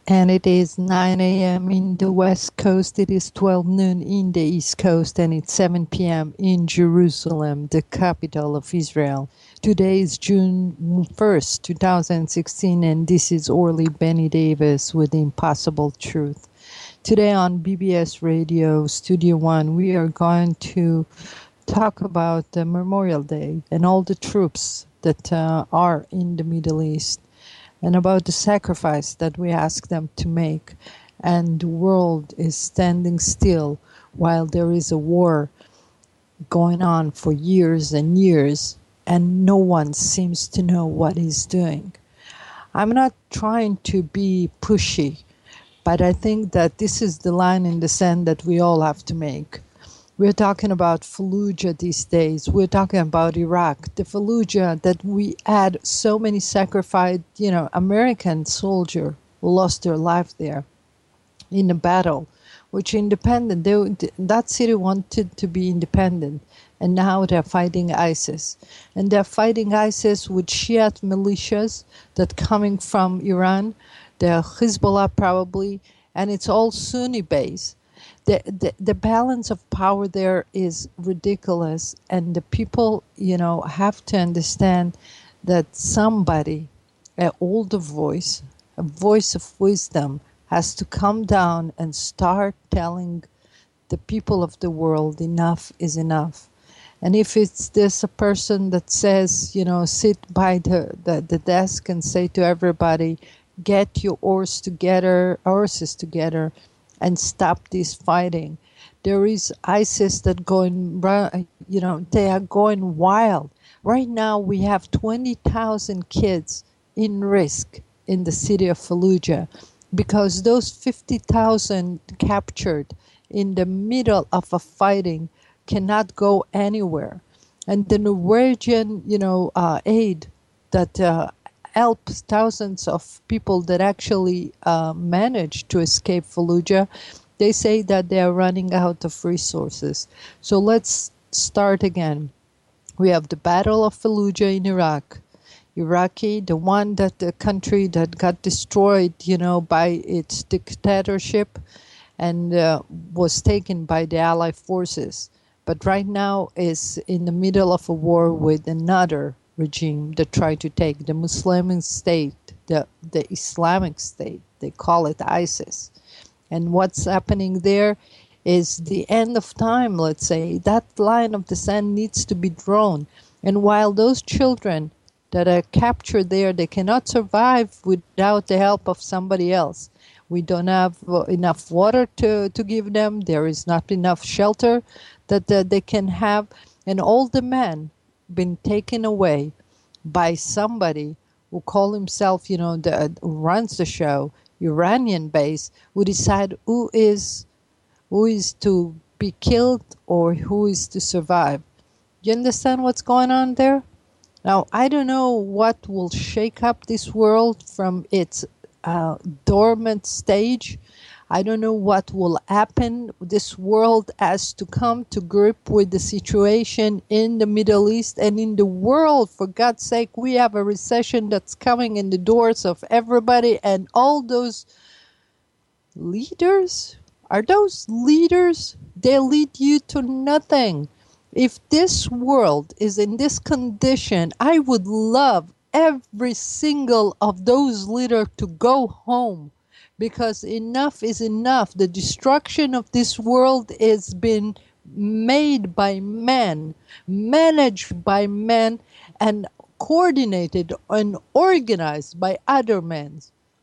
And it is 9 a.m. in the West Coast. It is 12 noon in the East Coast, and it's 7 p.m. in Jerusalem, the capital of Israel. Today is June 1st, 2016, and this is Orly Benny Davis with The Impossible Truth. Today on BBS Radio Studio One, we are going to talk about the Memorial Day and all the troops that are in the Middle East, and about the sacrifice that we ask them to make. And the world is standing still while there is a war going on for years and years, and no one seems to know what he's doing. I'm not trying to be pushy, but I think that this is the line in the sand that we all have to make. We're talking about Fallujah these days. We're talking about Iraq, the Fallujah that we had so many sacrificed, American soldiers lost their life there in a battle, which independent. That city wanted to be independent, and now they're fighting ISIS. And they're fighting ISIS with Shiite militias that coming from Iran. They're Hezbollah probably, and it's all Sunni based. The balance of power there is ridiculous, and the people, have to understand that somebody, an older voice, a voice of wisdom, has to come down and start telling the people of the world enough is enough. And if it's this a person that says, sit by the desk and say to everybody, get your horses together, and stop this fighting. There is ISIS that they are going wild. Right now we have 20,000 kids in risk in the city of Fallujah because those 50,000 captured in the middle of a fighting cannot go anywhere. And the Norwegian, aid that helps thousands of people that actually managed to escape Fallujah, they say that they are running out of resources. So let's start again. We have the Battle of Fallujah in Iraq. Iraqi, the country that got destroyed, by its dictatorship and was taken by the Allied forces. But right now is in the middle of a war with another regime that tried to take the Muslim state, the Islamic State. They call it ISIS. And what's happening there is the end of time, let's say. That line of the sand needs to be drawn. And while those children that are captured there, they cannot survive without the help of somebody else. We don't have enough water to give them. There is not enough shelter that they can have. And all the men been taken away by somebody who call himself, who runs the show, Iranian base, who decide who is to be killed or who is to survive. You understand what's going on there? Now, I don't know what will shake up this world from its dormant stage. I don't know what will happen. This world has to come to grip with the situation in the Middle East and in the world. For God's sake, we have a recession that's coming in the doors of everybody, and all those leaders, are those leaders? They lead you to nothing. If this world is in this condition, I would love every single of those leaders to go home, because enough is enough. The destruction of this world has been made by men, managed by men, and coordinated and organized by other men.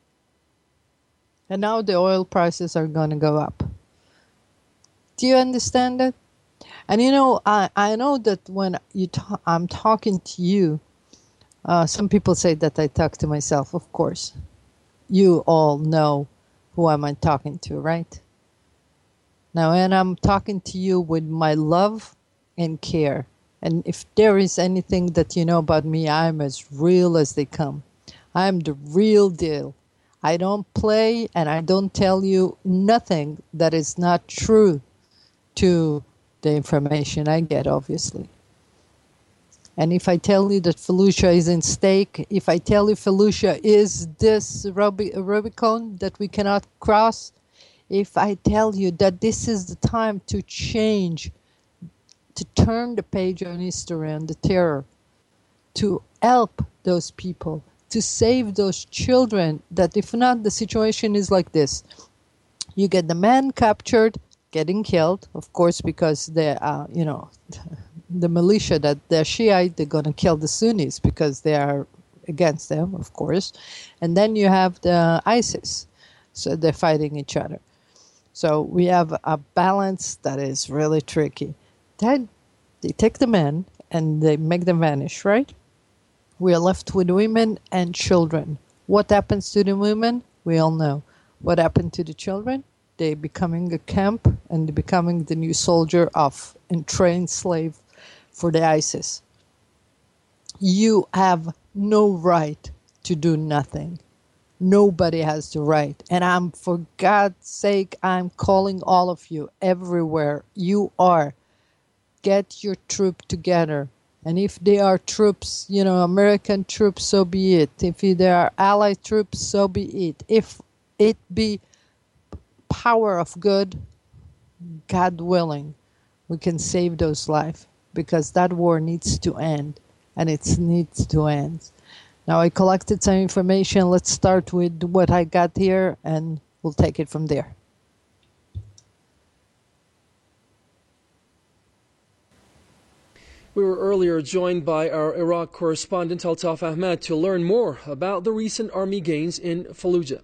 And now the oil prices are going to go up. Do you understand that? And I know that when I'm talking to you, some people say that I talk to myself, of course. You all know who am I talking to, right? Now, and I'm talking to you with my love and care. And if there is anything that you know about me, I'm as real as they come. I'm the real deal. I don't play, and I don't tell you nothing that is not true to the information I get, obviously. And if I tell you that Fallujah is in stake, if I tell you Fallujah is this Rubicon that we cannot cross, if I tell you that this is the time to change, to turn the page on history and the terror, to help those people, to save those children, that if not, the situation is like this. You get the men captured, getting killed, of course, because they're, the militia that they're Shiite, they're going to kill the Sunnis because they are against them, of course. And then you have the ISIS. So they're fighting each other. So we have a balance that is really tricky. Then they take the men and they make them vanish, right? We are left with women and children. What happens to the women? We all know. What happened to the children? They're becoming a camp and they're becoming the new soldier of and trained slave for the ISIS. You have no right to do nothing. Nobody has the right. And for God's sake, I'm calling all of you everywhere you are. Get your troop together. And if they are troops, American troops, so be it. If they are allied troops, so be it. If it be power of good, God willing, we can save those lives, because that war needs to end, and it needs to end. Now, I collected some information. Let's start with what I got here, and we'll take it from there. We were earlier joined by our Iraq correspondent, Altaf Ahmed, to learn more about the recent army gains in Fallujah.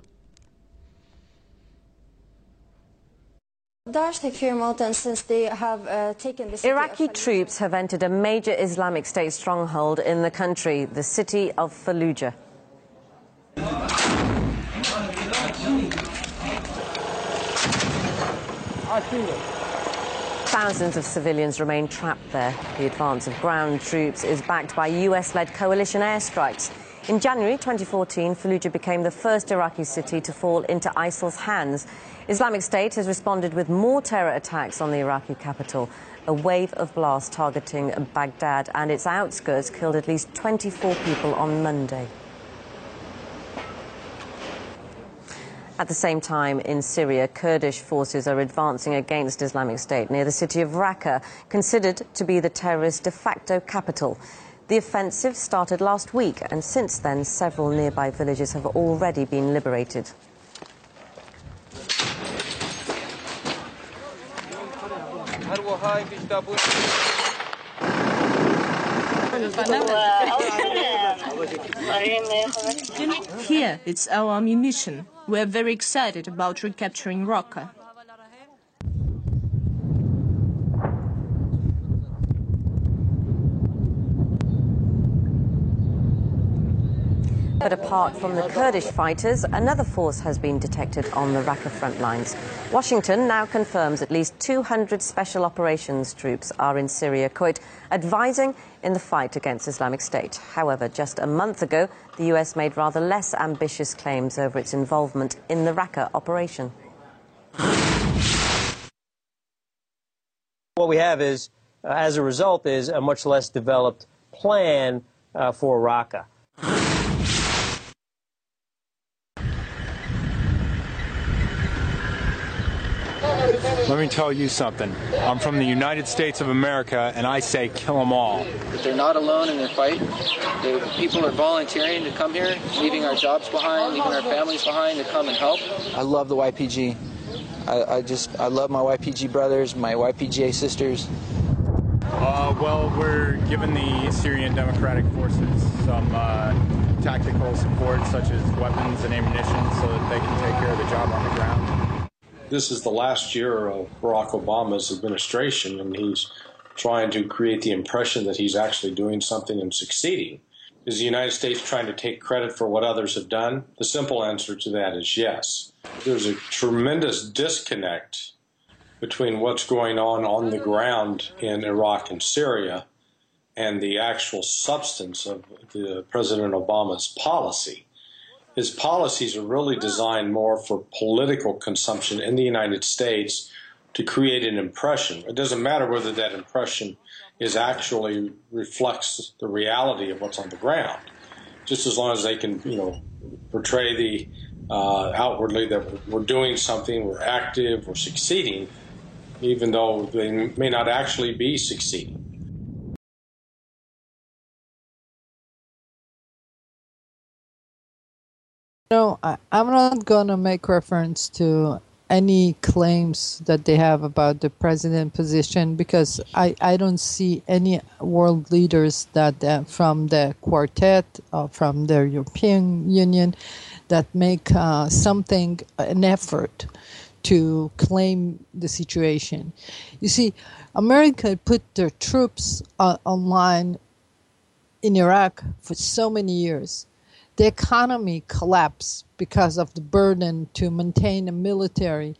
Since they have taken the city Iraqi troops have entered a major Islamic State stronghold in the country, the city of Fallujah. Thousands of civilians remain trapped there. The advance of ground troops is backed by US-led coalition airstrikes. In January 2014, Fallujah became the first Iraqi city to fall into ISIL's hands. Islamic State has responded with more terror attacks on the Iraqi capital. A wave of blasts targeting Baghdad and its outskirts killed at least 24 people on Monday. At the same time, in Syria, Kurdish forces are advancing against Islamic State near the city of Raqqa, considered to be the terrorist de facto capital. The offensive started last week, and since then, several nearby villages have already been liberated. Here, it's our ammunition. We're very excited about recapturing Raqqa. But apart from the Kurdish fighters, another force has been detected on the Raqqa front lines. Washington now confirms at least 200 special operations troops are in Syria, quote, advising in the fight against Islamic State. However, just a month ago, the US made rather less ambitious claims over its involvement in the Raqqa operation. What we have is, as a result, is a much less developed plan for Raqqa. Let me tell you something. I'm from the United States of America, and I say kill them all. They're not alone in their fight. The people are volunteering to come here, leaving our jobs behind, leaving our families behind to come and help. I love the YPG. I love my YPG brothers, my YPGA sisters. Well, we're giving the Syrian Democratic Forces some tactical support, such as weapons and ammunition, so that they can take care of the job on the ground. This is the last year of Barack Obama's administration, and he's trying to create the impression that he's actually doing something and succeeding. Is the United States trying to take credit for what others have done? The simple answer to that is yes. There's a tremendous disconnect between what's going on the ground in Iraq and Syria and the actual substance of President Obama's policy. His policies are really designed more for political consumption in the United States to create an impression. It doesn't matter whether that impression is actually reflects the reality of what's on the ground. Just as long as they can, portray the outwardly that we're doing something, we're active, we're succeeding, even though they may not actually be succeeding. I'm not going to make reference to any claims that they have about the president position because I don't see any world leaders that from the quartet or from the European Union that make an effort to claim the situation. You see, America put their troops online in Iraq for so many years. The economy collapsed because of the burden to maintain a military,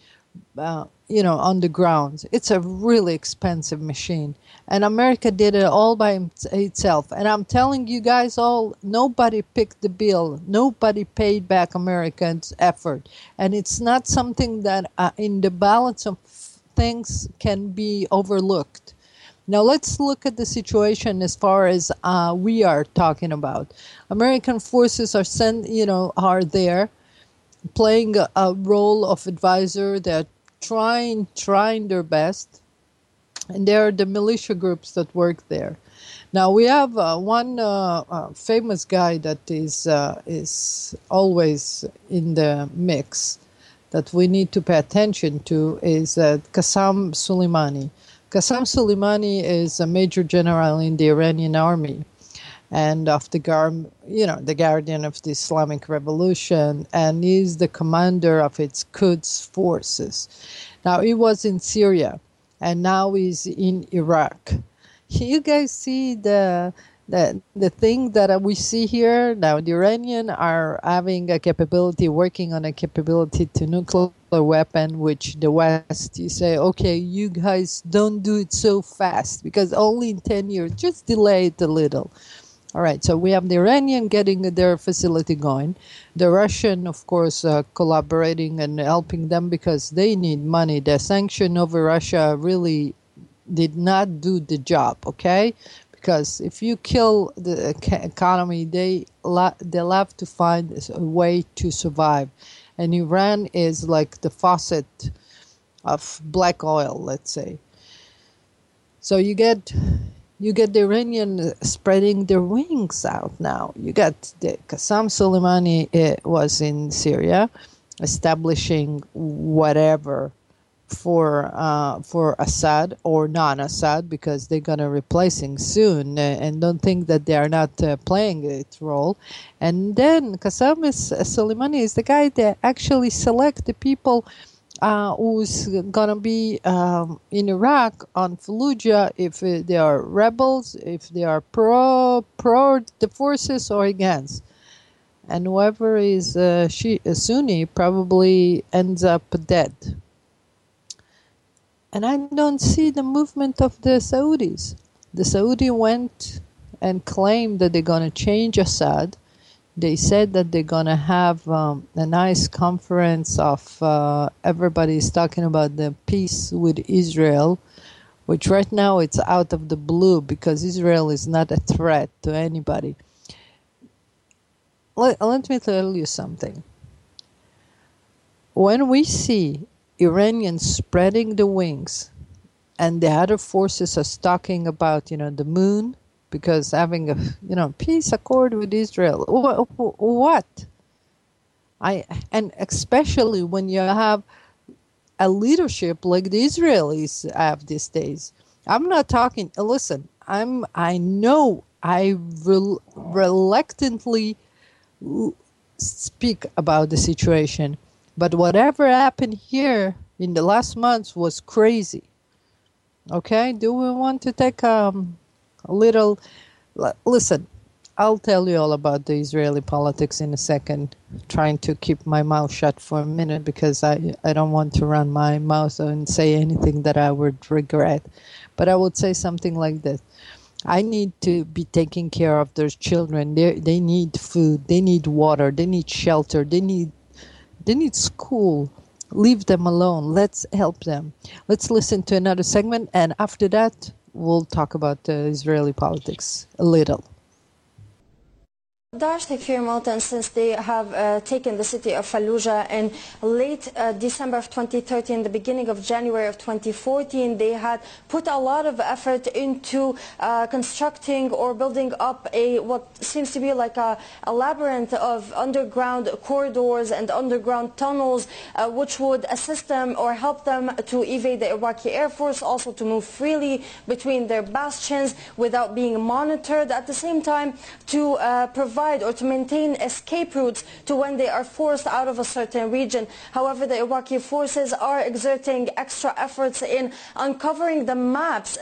on the ground. It's a really expensive machine. And America did it all by itself. And I'm telling you guys all, nobody picked the bill. Nobody paid back Americans' effort. And it's not something that in the balance of things can be overlooked. Now let's look at the situation as far as we are talking about. American forces are there, playing a role of advisor. They're trying their best, and there are the militia groups that work there. Now we have one famous guy that is always in the mix that we need to pay attention to is Qasem Soleimani. Qasem Soleimani is a major general in the Iranian army and of the guardian of the Islamic Revolution, and he's the commander of its Quds forces. Now, he was in Syria, and now he's in Iraq. You guys see the thing that we see here? Now, the Iranians are having a capability, working on a capability to nuclear weapon, which the West, you say, okay, you guys don't do it so fast because only in 10 years, just delay it a little. All right, so we have the Iranian getting their facility going, the Russian, of course, collaborating and helping them because they need money. The sanction over Russia really did not do the job, okay? Because if you kill the economy, they'll have to find a way to survive. And Iran is like the faucet of black oil, let's say. So you get the Iranian spreading their wings out now. You got the Qasem Soleimani was in Syria, establishing whatever for Assad or non-Assad, because they're going to replace him soon, and don't think that they are not playing its role. And then Qasem Soleimani is the guy that actually select the people who's going to be in Iraq on Fallujah, if they are rebels, if they are pro the forces or against. And whoever is Sunni probably ends up dead. And I don't see the movement of the Saudis. The Saudi went and claimed that they're going to change Assad. They said that they're going to have a nice conference of everybody's talking about the peace with Israel, which right now it's out of the blue because Israel is not a threat to anybody. Let me tell you something. When we see Iranians spreading the wings and the other forces are talking about, the moon, because having a, peace accord with Israel, what? And especially when you have a leadership like the Israelis have these days. I'm not talking, listen, I know I reluctantly speak about the situation, but whatever happened here in the last months was crazy. Okay, do we want to take a little... Listen, I'll tell you all about the Israeli politics in a second, trying to keep my mouth shut for a minute because I don't want to run my mouth and say anything that I would regret. But I would say something like this. I need to be taking care of their children. They need food, they need water, they need shelter, they need school. Leave them alone. Let's help them. Let's listen to another segment, and after that, we'll talk about Israeli politics a little. Daesh Takfir militants, since they have taken the city of Fallujah in late December of 2013, the beginning of January of 2014, they had put a lot of effort into constructing or building up what seems to be like a labyrinth of underground corridors and underground tunnels, which would assist them or help them to evade the Iraqi Air Force, also to move freely between their bastions without being monitored. At the same time, to provide or to maintain escape routes to when they are forced out of a certain region. However, the Iraqi forces are exerting extra efforts in uncovering the maps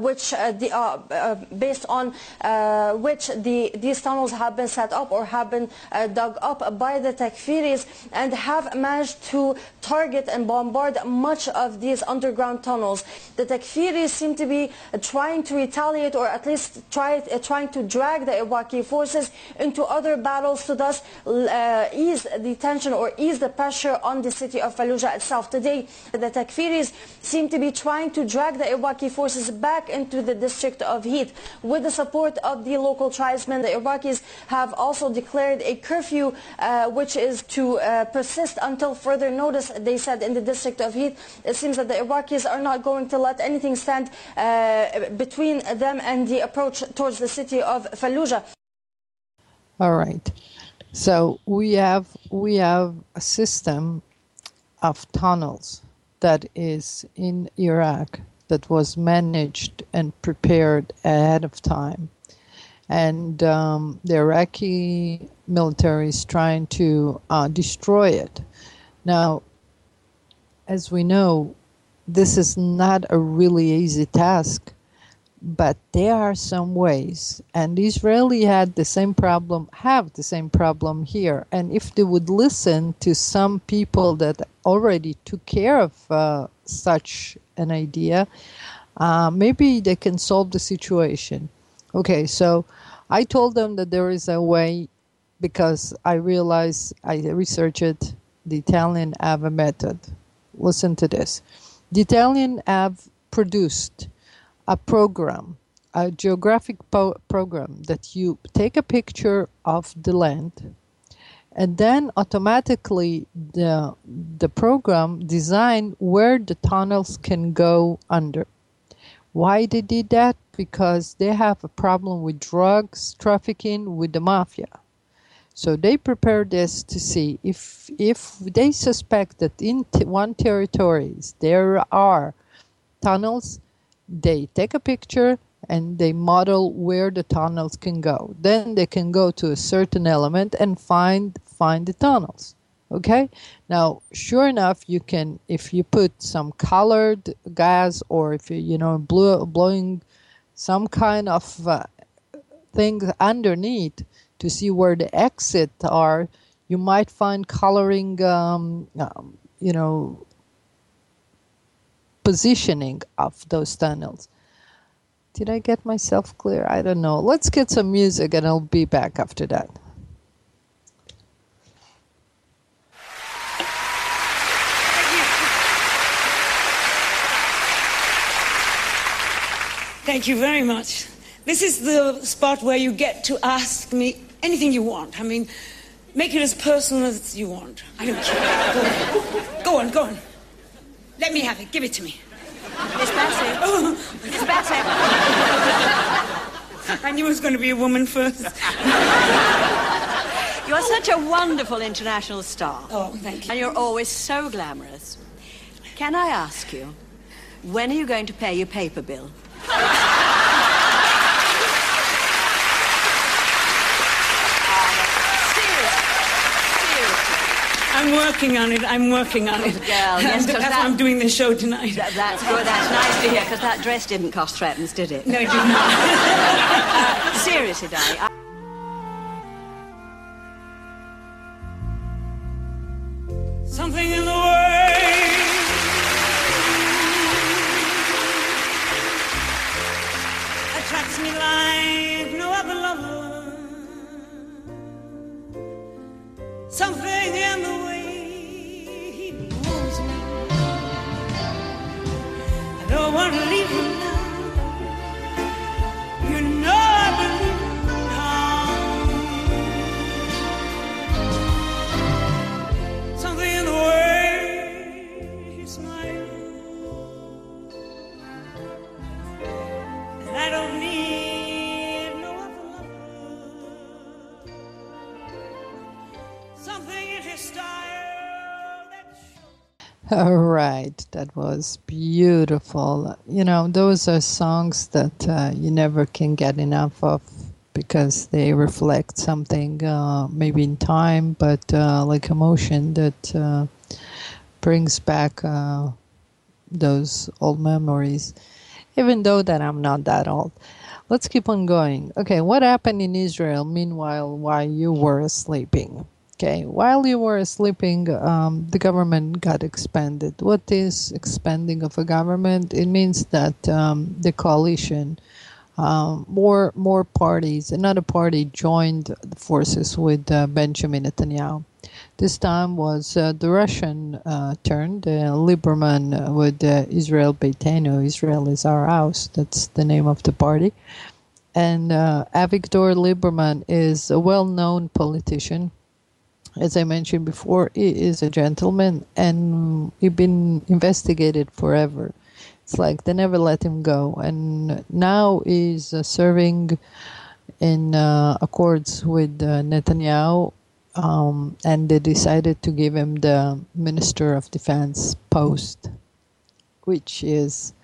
based on which these tunnels have been set up or have been dug up by the Takfiris, and have managed to target and bombard much of these underground tunnels. The Takfiris seem to be trying to retaliate, or at least trying to drag the Iraqi forces into other battles to thus ease the tension or ease the pressure on the city of Fallujah itself. Today, the Takfiris seem to be trying to drag the Iraqi forces back into the district of Heat. With the support of the local tribesmen, the Iraqis have also declared a curfew which is to persist until further notice, they said, in the district of Heat. It seems that the Iraqis are not going to let anything stand between them and the approach towards the city of Fallujah. All right. So we have a system of tunnels that is in Iraq that was managed and prepared ahead of time. And the Iraqi military is trying to destroy it. Now, as we know, this is not a really easy task, but there are some ways. And Israeli have the same problem here. And if they would listen to some people that already took care of such an idea, maybe they can solve the situation. Okay, so I told them that there is a way, because I realized I researched the Italian Ava method. Listen to this. The Italian have produced a program, a geographic program, that you take a picture of the land, and then automatically the program design where the tunnels can go under. Why they did that? Because they have a problem with drugs trafficking with the mafia. So they prepare this to see if they suspect that in one territories there are tunnels, they take a picture and they model where the tunnels can go. Then they can go to a certain element and find the tunnels. Okay? Now, sure enough, you can, if you put some colored gas, or if you blowing some kind of thing underneath to see where the exits are, you might find coloring, positioning of those tunnels. Did I get myself clear? I don't know. Let's get some music and I'll be back after that. Thank you very much. This is the spot where you get to ask me anything you want. I mean, make it as personal as you want. I don't care. Go on. Let me have it. Give it to me. It's Bessie. Oh. It's Bessie. I knew it was going to be a woman first. You are such a wonderful international star. Oh, thank you. And you're always so glamorous. Can I ask you, when are you going to pay your paper bill? I'm working on it. Girl, yes, that's why I'm doing the show tonight. That's good. That's nice to hear, because that dress didn't cost threepence, did it? No, it did not. Seriously, darling. Something in the way attracts me like no other lover. Something in the way he moves me. I don't want to leave him now. All right, that was beautiful. You know, those are songs that you never can get enough of because they reflect something maybe in time, but like emotion that brings back those old memories, even though that I'm not that old. Let's keep on going. Okay, what happened in Israel meanwhile while you were sleeping? Okay, while you were sleeping, the government got expanded. What is expanding of a government? It means that the coalition, more parties, another party joined forces with Benjamin Netanyahu. This time was the Russian turn, the Lieberman with Israel Beitenu. Israel is our house. That's the name of the party. And Avigdor Lieberman is a well-known politician. As I mentioned before, he is a gentleman, and he's been investigated forever. It's like they never let him go. And now he's serving in accords with Netanyahu, and they decided to give him the Minister of Defense post, which is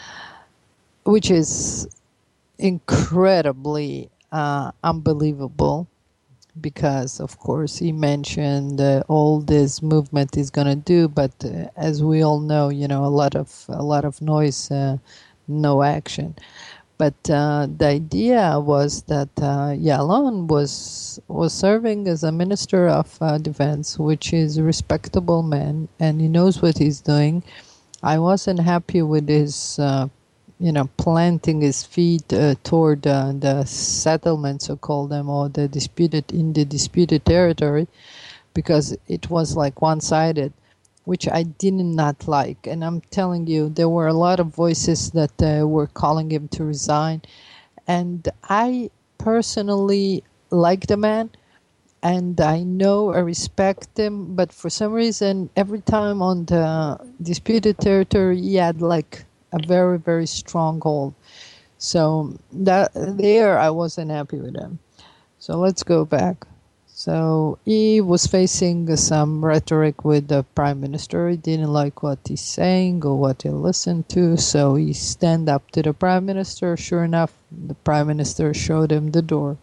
incredibly unbelievable, because of course he mentioned all this movement is going to do, but as we all know, you know, a lot of noise, no action. But the idea was that Yalon was serving as a minister of defense, which is a respectable man, and he knows what he's doing. I wasn't happy with his planting his feet toward the settlements, so call them, or the disputed territory, because it was like one-sided, which I did not like. And I'm telling you, there were a lot of voices that were calling him to resign. And I personally like the man, and I respect him, but for some reason, every time on the disputed territory, he had like a very, very strong hold. So that there, I wasn't happy with him. So let's go back. So he was facing some rhetoric with the prime minister. He didn't like what he's saying or what he listened to, so he stand up to the prime minister. Sure enough, the prime minister showed him the door.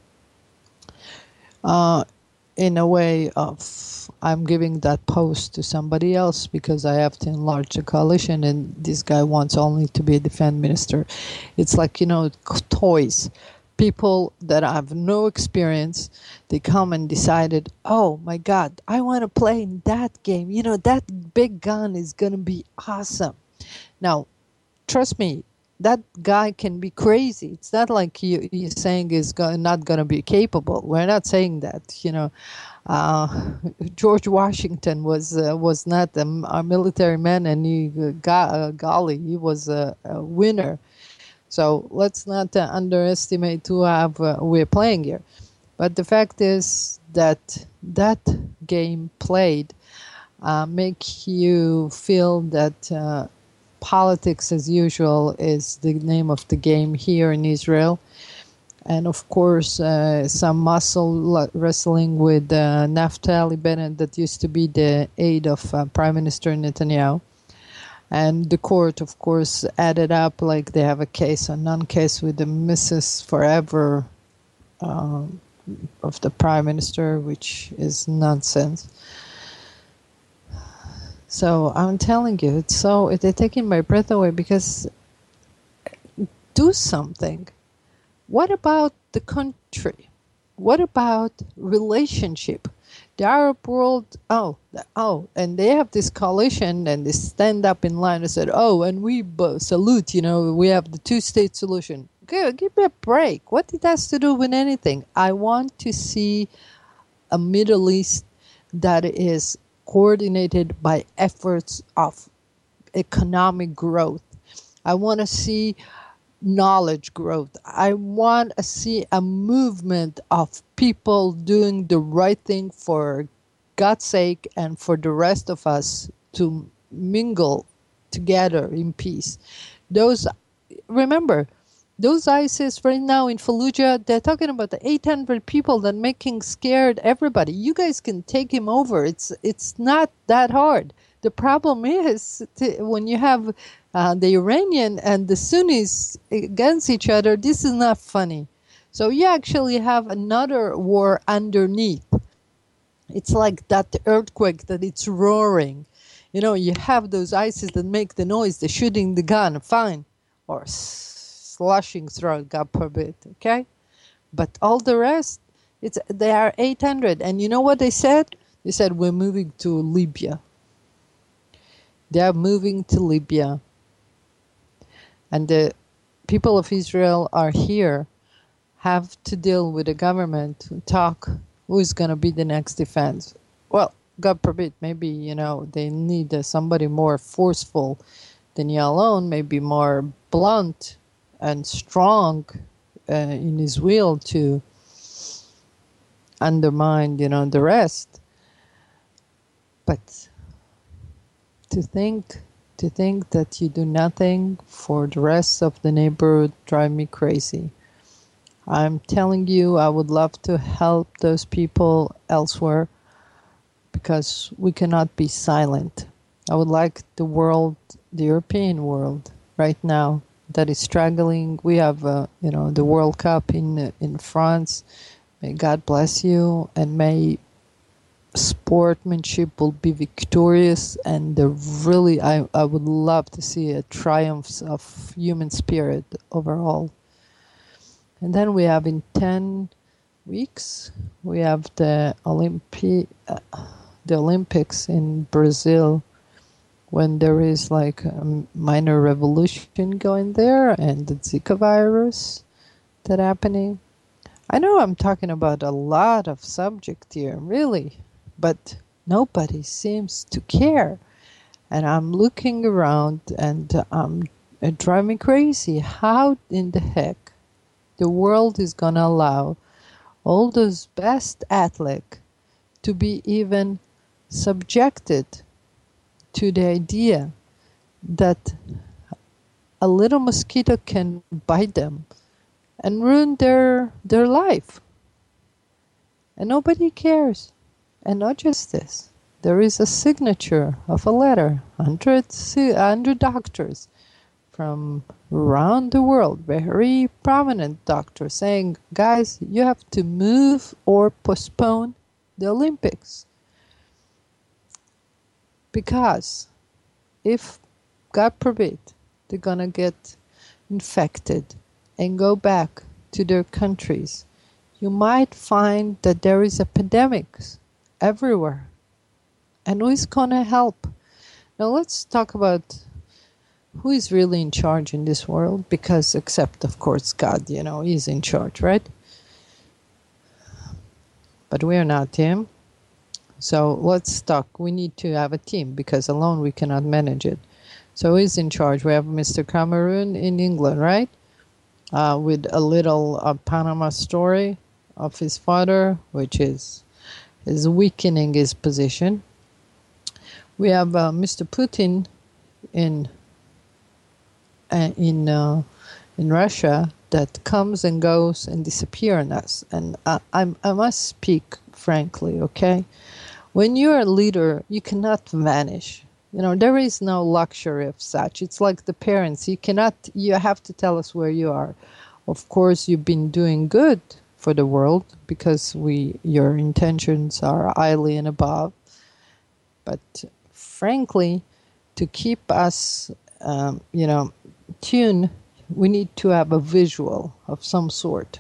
In a way of, I'm giving that post to somebody else because I have to enlarge the coalition, and this guy wants only to be a defense minister. It's like, toys. People that have no experience, they come and decided, oh my God, I want to play in that game. That big gun is going to be awesome. Now, trust me, that guy can be crazy. It's not like you're saying is not going to be capable. We're not saying that. George Washington was not a military man, and he was a winner. So let's not underestimate who we're playing here. But the fact is that game played make you feel that politics as usual is the name of the game here in Israel. And of course, some muscle wrestling with Naftali Bennett, that used to be the aide of Prime Minister Netanyahu. And the court, of course, added up, like they have a case or non-case with the Mrs. Forever of the Prime Minister, which is nonsense. So I'm telling you, they're taking my breath away, because do something. What about the country? What about relationship? The Arab world, and they have this coalition, and they stand up in line and said, and we salute, we have the two-state solution. Give me a break. What it has to do with anything? I want to see a Middle East that is coordinated by efforts of economic growth. I want to see knowledge growth. I want to see a movement of people doing the right thing for God's sake and for the rest of us to mingle together in peace. Remember, those ISIS right now in Fallujah, they're talking about the 800 people that making scared everybody. You guys can take him over. It's not that hard. The problem is when you have the Iranian and the Sunnis against each other, this is not funny. So you actually have another war underneath. It's like that earthquake that it's roaring. You know, you have those ISIS that make the noise, they're shooting the gun, fine. Or slashing through, God forbid, okay? But all the rest, they are 800. And you know what they said? They said, we're moving to Libya. They are moving to Libya. And the people of Israel are here, have to deal with the government to talk who's going to be the next defense. Well, God forbid, maybe, you know, they need somebody more forceful than Yalon, maybe more blunt and strong in his will to undermine, you know, the rest. But to think that you do nothing for the rest of the neighborhood drive me crazy. I'm telling you, I would love to help those people elsewhere because we cannot be silent. I would like the world, the European world right now that is struggling. We have, you know, the World Cup in France. May God bless you, and may sportsmanship will be victorious. And really, I would love to see a triumph of human spirit overall. And then we have in 10 weeks, we have the Olympics in Brazil, when there is like a minor revolution going there and the Zika virus that happening. I know I'm talking about a lot of subject here, really, but nobody seems to care. And I'm looking around and it drives me crazy. How in the heck the world is going to allow all those best athletes to be even subjected to the idea that a little mosquito can bite them and ruin their life. And nobody cares. And not just this. There is a signature of a letter, 100 doctors from around the world, very prominent doctors, saying, guys, you have to move or postpone the Olympics. Because if, God forbid, they're going to get infected and go back to their countries, you might find that there is epidemics everywhere. And who is going to help? Now let's talk about who is really in charge in this world, because except, of course, God, you know, he's in charge, right? But we are not him. So let's talk. We need to have a team because alone we cannot manage it. So who's in charge? We have Mr. Cameron in England, right? With a little Panama story of his father, which is weakening his position. We have Mr. Putin in Russia that comes and goes and disappears on us. And I must speak frankly, okay? When you're a leader, you cannot vanish. You know, there is no luxury of such. It's like the parents. You have to tell us where you are. Of course, you've been doing good for the world because your intentions are highly and above. But frankly, to keep us, tuned, we need to have a visual of some sort.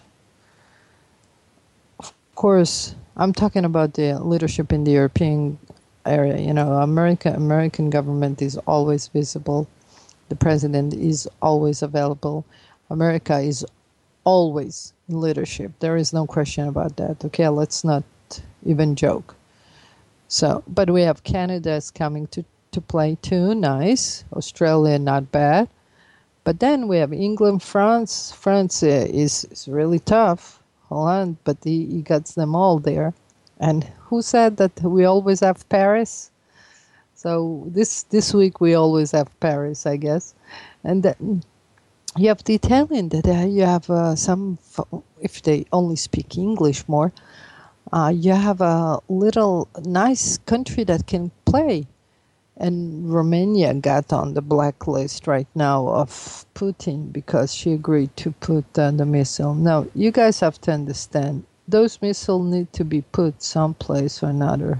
Of course, I'm talking about the leadership in the European area. You know, American government is always visible. The president is always available. America is always in leadership. There is no question about that. Okay, let's not even joke. So, but we have Canada is coming to play too. Nice. Australia, not bad. But then we have England, France. France is really tough. Holland, but he gets them all there. And who said that we always have Paris? So this week we always have Paris, I guess. And then you have the Italian that you have some, if they only speak English more, you have a little nice country that can play. And Romania got on the blacklist right now of Putin because she agreed to put the missile. Now, you guys have to understand, those missiles need to be put someplace or another.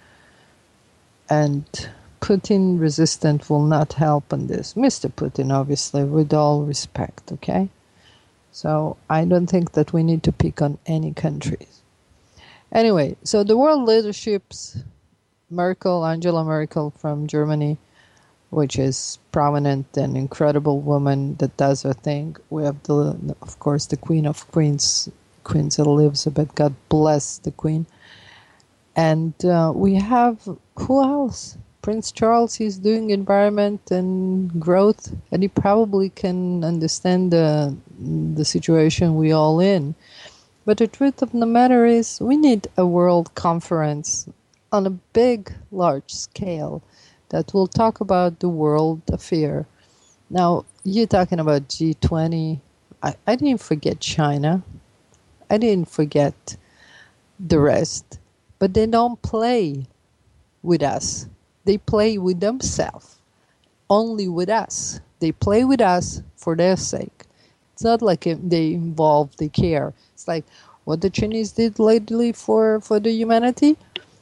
And Putin resistance will not help on this. Mr. Putin, obviously, with all respect, okay? So I don't think that we need to pick on any countries. Anyway, so the world leaderships, Angela Merkel from Germany, which is prominent and incredible woman that does her thing. We have, of course, the Queen of Queens, Queen Elizabeth. God bless the Queen. And we have, who else? Prince Charles, he's doing environment and growth, and he probably can understand the situation we all in. But the truth of the matter is, we need a world conference on a big, large scale that will talk about the world affair. Now, you're talking about G20. I didn't forget China. I didn't forget the rest. But they don't play with us. They play with themselves. Only with us. They play with us for their sake. It's not like they care. It's like what the Chinese did lately for the humanity.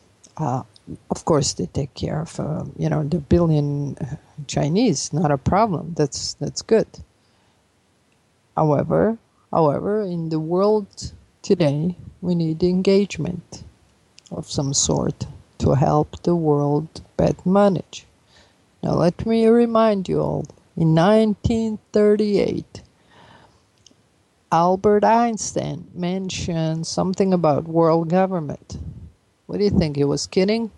Of course, they take care of the billion Chinese. Not a problem. That's good. However, in the world today, we need engagement of some sort to help the world better manage. Now, let me remind you all. In 1938, Albert Einstein mentioned something about world government. What do you think? He was kidding?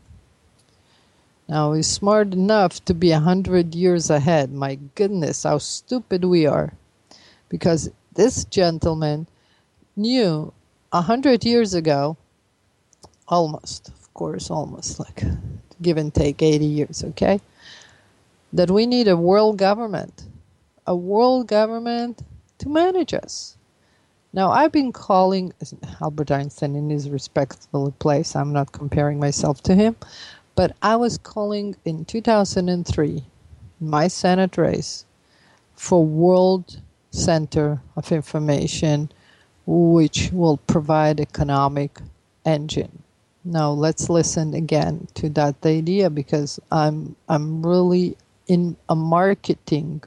Now, he's smart enough to be 100 years ahead. My goodness, how stupid we are. Because this gentleman knew 100 years ago, almost, like give and take 80 years, okay? That we need a world government to manage us. Now, I've been calling Albert Einstein in his respectful place. I'm not comparing myself to him. But I was calling in 2003, my Senate race, for World Center of Information, which will provide economic engine. Now, let's listen again to that idea, because I'm really in a marketing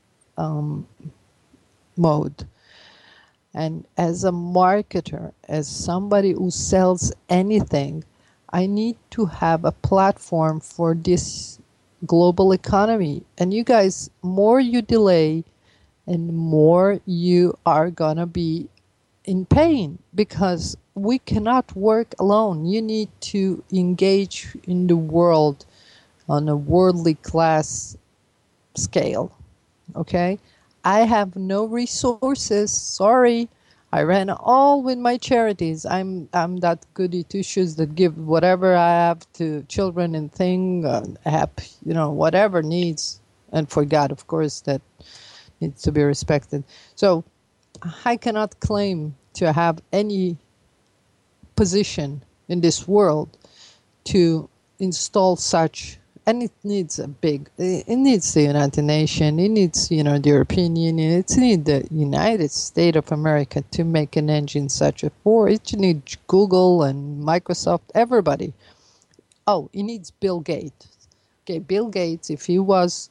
mode. And as a marketer, as somebody who sells anything, I need to have a platform for this global economy. And you guys, more you delay and more you are going to be in pain, because we cannot work alone. You need to engage in the world on a worldly class scale. Okay? I have no resources. Sorry. I ran all with my charities. I'm that goody two shoes that give whatever I have to children and whatever needs, and for God, of course, that needs to be respected. So I cannot claim to have any position in this world to install such. And it needs it needs the United Nations, it needs, the European Union, it needs the United States of America to make an engine such a for. It needs Google and Microsoft, everybody. Oh, it needs Bill Gates. Okay, Bill Gates, if he's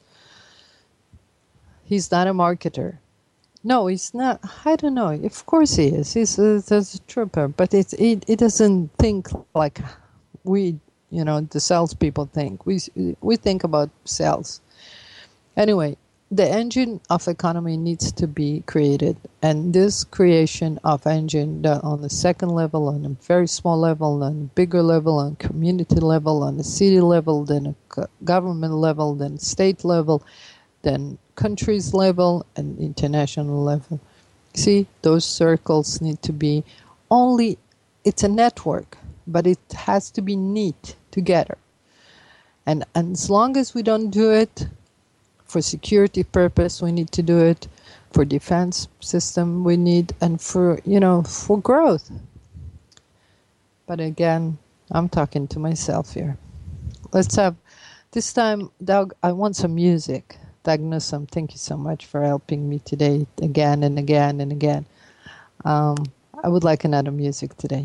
not a marketer. No, he's not. I don't know. Of course he is. He's a trooper, but it doesn't think like we, the salespeople think. We think about sales. Anyway, the engine of economy needs to be created, and this creation of engine on the second level, on a very small level, on a bigger level, on community level, on a city level, then a government level, then state level, then countries level, and international level. See, those circles need to be it's a network, but it has to be neat together. And as long as we don't do it for security purpose, we need to do it for defense system, we need, and for growth. But again, I'm talking to myself here. Let's have This time, Doug, I want some music. Doug Newsom, thank you so much for helping me today again and again and again. I would like another music today.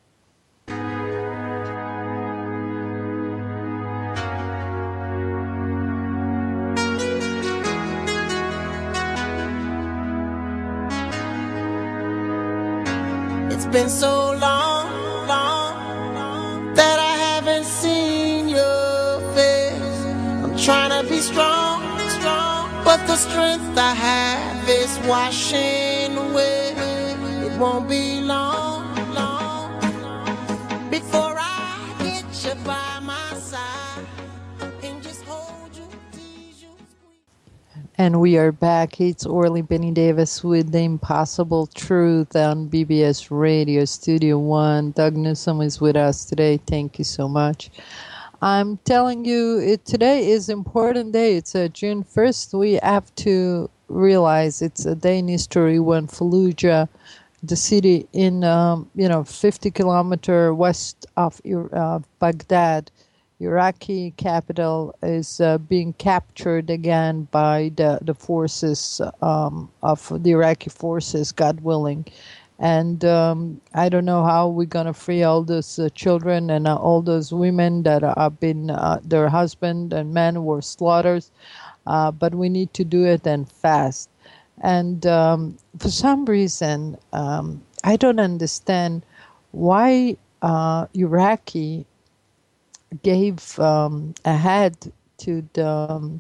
It's been so long, that I haven't seen your face. I'm trying to be strong, but the strength I have is washing away. It won't be long, before I get you by my side and just hold you, tease you. And we are back. It's Orly Benny Davis with The Impossible Truth on BBS Radio Studio One. Doug Newsom is with us today. Thank you so much. I'm telling you, today is an important day. It's June 1st. We have to realize it's a day in history when Fallujah, the city in 50 kilometer west of Baghdad, Iraqi capital, is being captured again by the forces of the Iraqi forces, God willing. And I don't know how we're going to free all those children and all those women that have been, their husband and men were slaughtered, but we need to do it and fast. And for some reason, I don't understand why Iraqi gave a head to the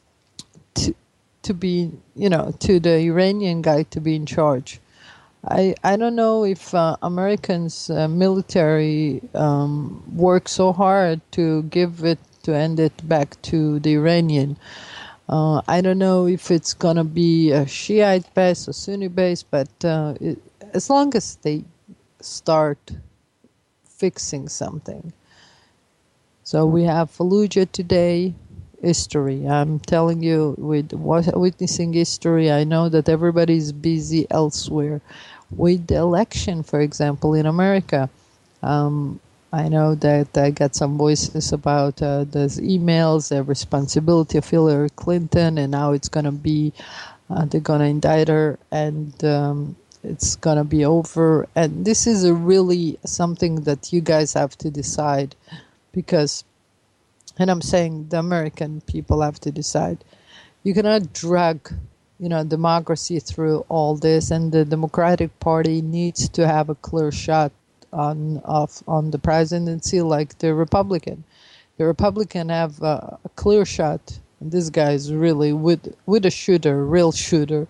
to be to the Iranian guy to be in charge. I don't know if Americans military work so hard to end it back to the Iranian. I don't know if it's gonna be a Shiite base or Sunni base, but as long as they start fixing something. So we have Fallujah today, history. I'm telling you, with witnessing history, I know that everybody's busy elsewhere. With the election, for example, in America, I know that I got some voices about those emails, the responsibility of Hillary Clinton, and now it's going to be, they're going to indict her, and it's going to be over. And this is really something that you guys have to decide. Because, and I'm saying the American people have to decide, you cannot drag, democracy through all this, and the Democratic Party needs to have a clear shot on the presidency, like the Republican. The Republican have a clear shot, and this guy is really with a shooter, real shooter,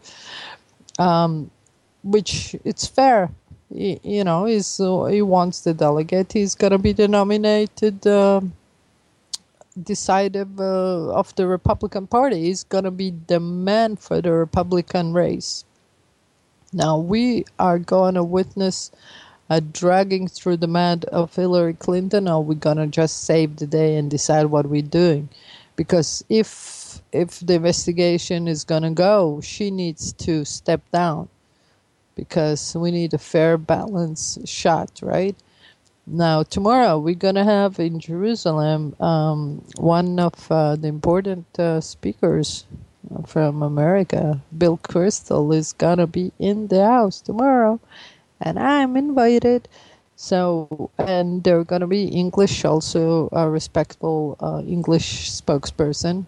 which it's fair. He wants the delegate. He's going to be the nominated decisive of the Republican Party. He's going to be the man for the Republican race. Now, we are going to witness a dragging through the mud of Hillary Clinton, or we're going to just save the day and decide what we're doing. Because if the investigation is going to go, she needs to step down. Because we need a fair, balanced shot, right? Now, tomorrow we're going to have in Jerusalem one of the important speakers from America, Bill Kristol, is going to be in the house tomorrow, and I'm invited. So, and there are going to be English, also a respectful English spokesperson.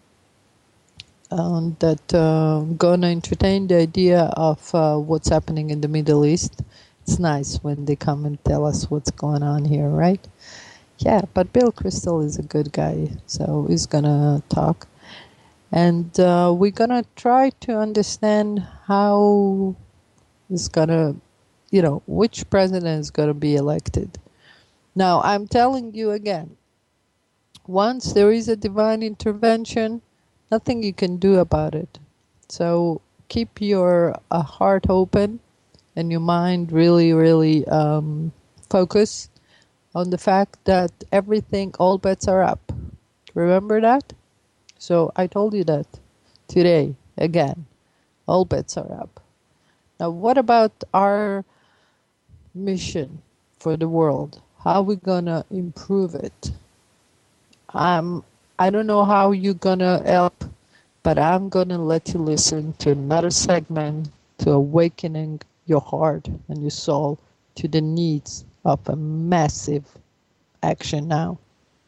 That going to entertain the idea of what's happening in the Middle East. It's nice when they come and tell us what's going on here, right? Yeah, but Bill Kristol is a good guy, so he's going to talk. And we're going to try to understand how it's going to, which president is going to be elected. Now, I'm telling you again, once there is a divine intervention, nothing you can do about it. So keep your heart open and your mind really, really focused on the fact that all bets are up. Remember that? So I told you that today, again, all bets are up. Now, what about our mission for the world? How are we going to improve it? I don't know how you're gonna help, but I'm gonna let you listen to another segment to awakening your heart and your soul to the needs of a massive action now.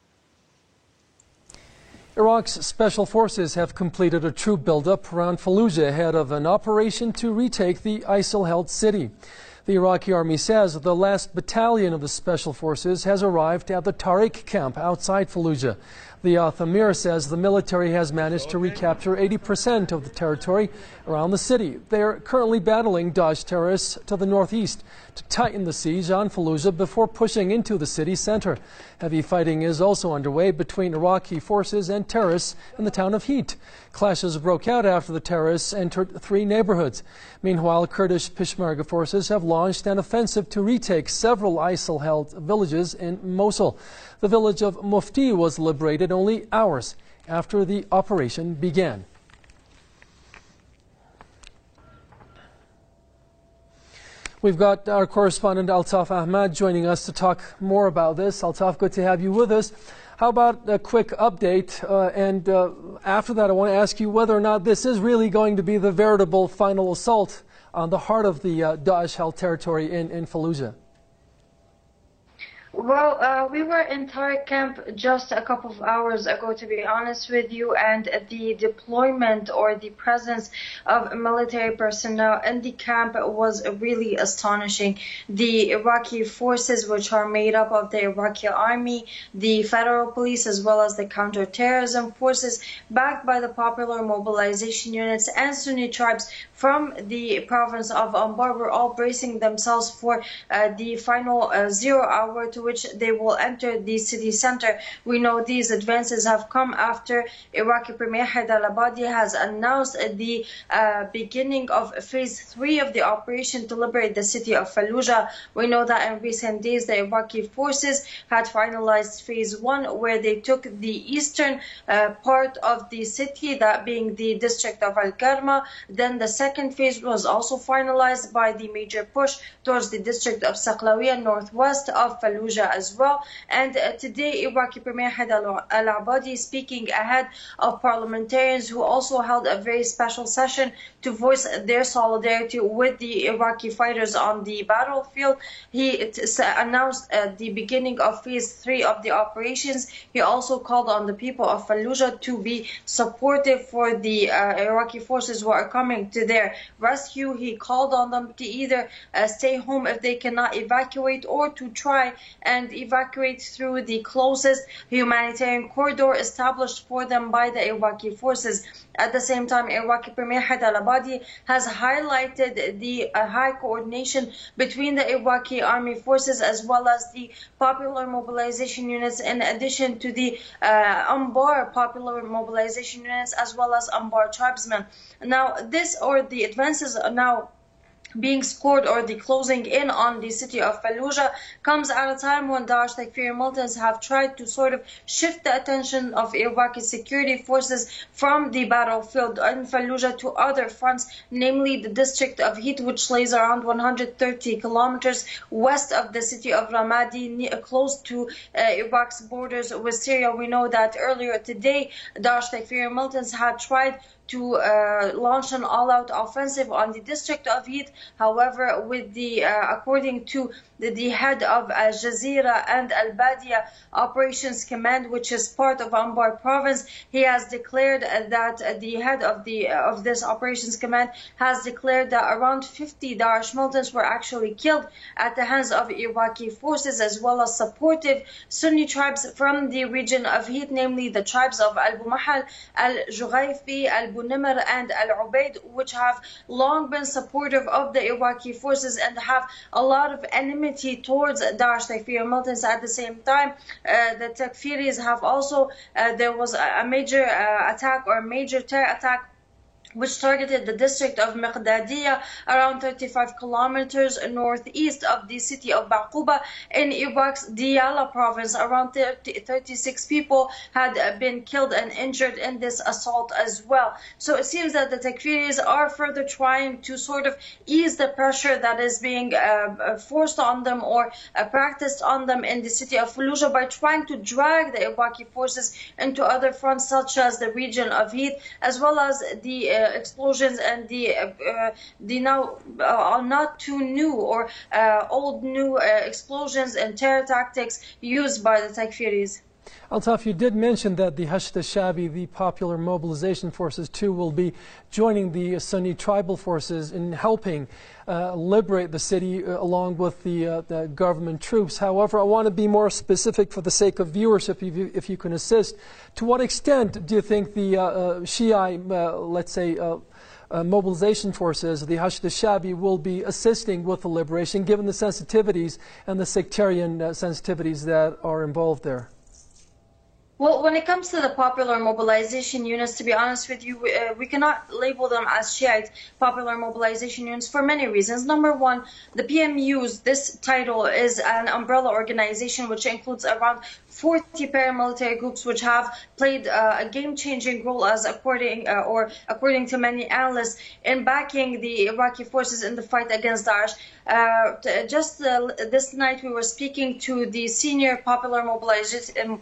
Iraq's special forces have completed a troop buildup around Fallujah ahead of an operation to retake the ISIL-held city. The Iraqi army says the last battalion of the special forces has arrived at the Tariq camp outside Fallujah. The Thamir says the military has managed to recapture 80% of the territory around the city. They are currently battling Daesh terrorists to the northeast to tighten the siege on Fallujah before pushing into the city center. Heavy fighting is also underway between Iraqi forces and terrorists in the town of Heat. Clashes broke out after the terrorists entered 3 neighborhoods. Meanwhile, Kurdish Peshmerga forces have launched an offensive to retake several ISIL-held villages in Mosul. The village of Mufti was liberated only hours after the operation began. We've got our correspondent Altaf Ahmad joining us to talk more about this. Altaf, good to have you with us. How about a quick update? After that, I want to ask you whether or not this is really going to be the veritable final assault on the heart of the Daesh-held territory in Fallujah. Well, we were in Tariq camp just a couple of hours ago, to be honest with you, and the deployment or the presence of military personnel in the camp was really astonishing. The Iraqi forces, which are made up of the Iraqi army, the federal police, as well as the counterterrorism forces, backed by the popular mobilization units and Sunni tribes from the province of Anbar, were all bracing themselves for the final 0 hour to which they will enter the city center. We know these advances have come after Iraqi Premier Haider al-Abadi has announced the beginning of phase 3 of the operation to liberate the city of Fallujah. We know that in recent days the Iraqi forces had finalized phase 1, where they took the eastern part of the city, that being the district of Al-Karma. Then the second phase was also finalized by the major push towards the district of Saqlawiya, northwest of Fallujah as well. And today Iraqi Premier Haider al-Abadi, speaking ahead of parliamentarians who also held a very special session to voice their solidarity with the Iraqi fighters on the battlefield, he announced the beginning of phase 3 of the operations. He also called on the people of Fallujah to be supportive for the Iraqi forces who are coming to their rescue. He called on them to either stay home if they cannot evacuate, or to try and evacuate through the closest humanitarian corridor established for them by the Iraqi forces. At the same time, Iraqi Premier Haider al-Abadi has highlighted the high coordination between the Iraqi army forces as well as the popular mobilization units, in addition to the Anbar popular mobilization units as well as Anbar tribesmen. Now, the advances are now being scored, or the closing in on the city of Fallujah, comes at a time when Daesh Takfiri militants have tried to sort of shift the attention of Iraqi security forces from the battlefield in Fallujah to other fronts, namely the district of Heat, which lays around 130 kilometers west of the city of Ramadi, close to Iraq's borders with Syria. We know that earlier today, Daesh Takfiri militants had tried to launch an all-out offensive on the district of Heat. However, with the according to the head of Al Jazeera and Al Badia Operations Command, which is part of Anbar province, he has declared that the head of this Operations Command has declared that around 50 Daesh militants were actually killed at the hands of Iraqi forces, as well as supportive Sunni tribes from the region of Heat, namely the tribes of Al Bumahal, Al Jughayfi, Al Bunimr, and Al Ubaid, which have long been supportive of the Iraqi forces and have a lot of enmity towards Daesh Takfiri militants. At the same time, the Takfiris have also, there was a major attack or major terror attack which targeted the district of Miqdadiya, around 35 kilometers northeast of the city of Baquba in Iraq's Diyala province. Around 36 people had been killed and injured in this assault as well. So it seems that the Takfiris are further trying to sort of ease the pressure that is being forced on them or practiced on them in the city of Fallujah by trying to drag the Iraqi forces into other fronts such as the region of Heath, as well as the explosions and the now not too new or old new explosions and terror tactics used by the Takfiris. Altaf, you did mention that the Hashd al-Shabi, the Popular Mobilization Forces too, will be joining the Sunni tribal forces in helping liberate the city along with the government troops. However, I want to be more specific for the sake of viewership, if you can assist. To what extent do you think the Shia, let's say, mobilization forces, the Hashd al-Shabi, will be assisting with the liberation, given the sensitivities and the sectarian sensitivities that are involved there? Well, when it comes to the popular mobilization units, to be honest with you, we cannot label them as Shiite popular mobilization units for many reasons. Number one, the PMUs, this title is an umbrella organization which includes around 40 paramilitary groups which have played a game-changing role, as according to many analysts, in backing the Iraqi forces in the fight against Daesh. Just this night, we were speaking to the senior popular mobilization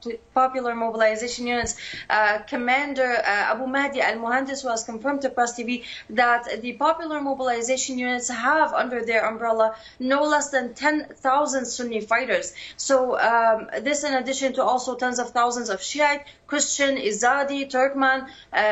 units commander Abu Mahdi al-Muhandis, who has confirmed to Press TV that the popular mobilization units have under their umbrella no less than 10,000 Sunni fighters. So this in addition to also tens of thousands of Shiite, Christian, Izadi, Turkmen,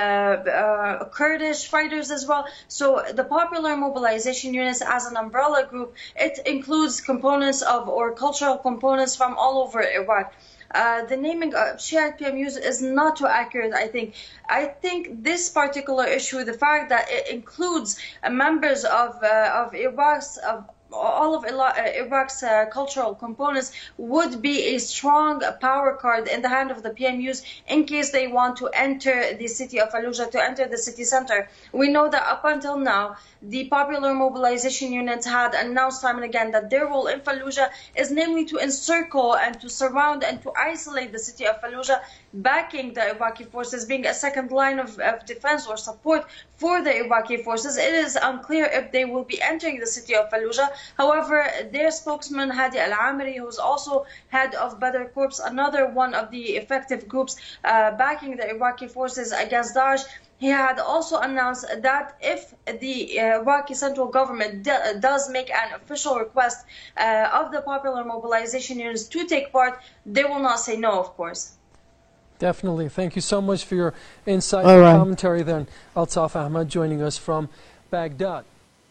Kurdish fighters as well. So the popular mobilization units as an umbrella group, it includes components of or cultural components from all over Iraq. The naming of Shiite PMUs is not too accurate, I think. I think this particular issue, the fact that it includes members of Iraq's all of Iraq's cultural components, would be a strong power card in the hand of the PMUs in case they want to enter the city of Fallujah, to enter the city center. We know that up until now, the popular mobilization units had announced time and again that their role in Fallujah is namely to encircle and to surround and to isolate the city of Fallujah, backing the Iraqi forces, being a second line of defense or support for the Iraqi forces. It is unclear if they will be entering the city of Fallujah. However, their spokesman, Hadi Al-Amiri, who is also head of Badr Corps, another one of the effective groups backing the Iraqi forces against Daesh, he had also announced that if the Iraqi central government does make an official request of the popular mobilization units to take part, they will not say no, of course. Definitely. Thank you so much for your insight and commentary then. Altaf Ahmad joining us from Baghdad.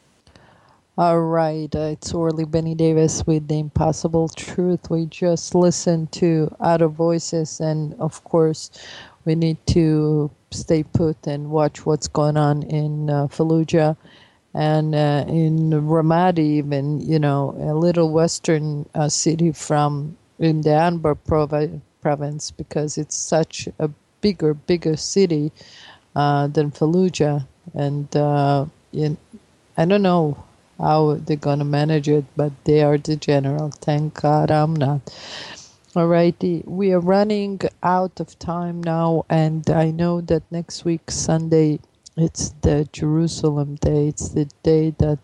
All right, it's Orly Benny Davis with The Impossible Truth. We just listened to Other Voices, and of course, we need to stay put and watch what's going on in Fallujah and in Ramadi, even, you know, a little western city from in the Anbar province, because it's such a bigger city than Fallujah. And I don't know how they're going to manage it, but they are the general. Thank God I'm not. All righty, we are running out of time now, and I know that next week, Sunday, it's the Jerusalem Day. It's the day that,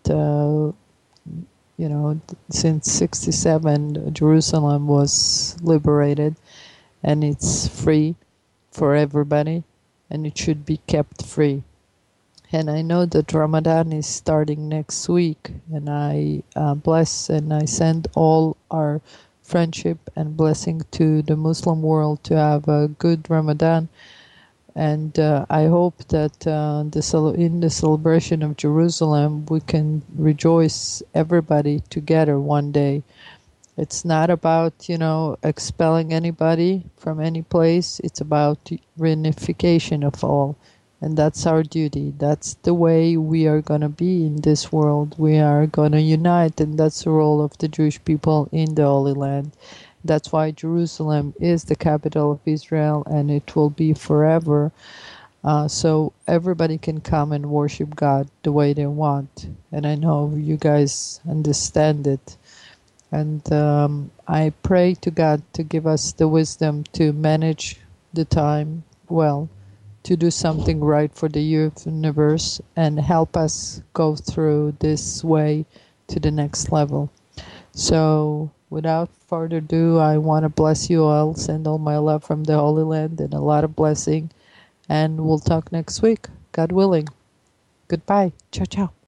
you know, since 1967, Jerusalem was liberated, and it's free for everybody, and it should be kept free. And I know that Ramadan is starting next week, and I bless and I send all our friendship and blessing to the Muslim world to have a good Ramadan. And I hope that in the celebration of Jerusalem, we can rejoice everybody together one day. It's not about, you know, expelling anybody from any place. It's about reunification of all. And that's our duty. That's the way we are going to be in this world. We are going to unite, and that's the role of the Jewish people in the Holy Land. That's why Jerusalem is the capital of Israel, and it will be forever so everybody can come and worship God the way they want. And I know you guys understand it. And I pray to God to give us the wisdom to manage the time well, to do something right for the universe, and help us go through this way to the next level. So without further ado, I want to bless you all, send all my love from the Holy Land and a lot of blessing. And we'll talk next week, God willing. Goodbye. Ciao, ciao.